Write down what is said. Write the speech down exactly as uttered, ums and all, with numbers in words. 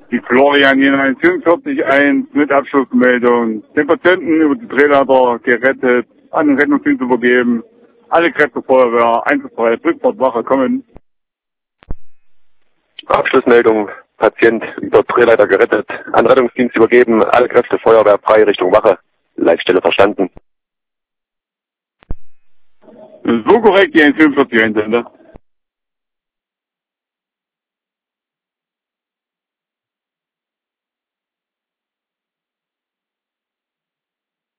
Die Florian hier eins fünfundvierzig eins mit Abschlussmeldung. Den Patienten über die Drehleiter gerettet, an den Rettungsdienst übergeben. Alle Kräfte Feuerwehr, einsatzfreie Rückfahrtwache kommen. Abschlussmeldung, Patient über Drehleiter gerettet, an Rettungsdienst übergeben, alle Kräfte Feuerwehr frei Richtung Wache. Leitstelle verstanden. So korrekt, die eins fünfundvierzig eins,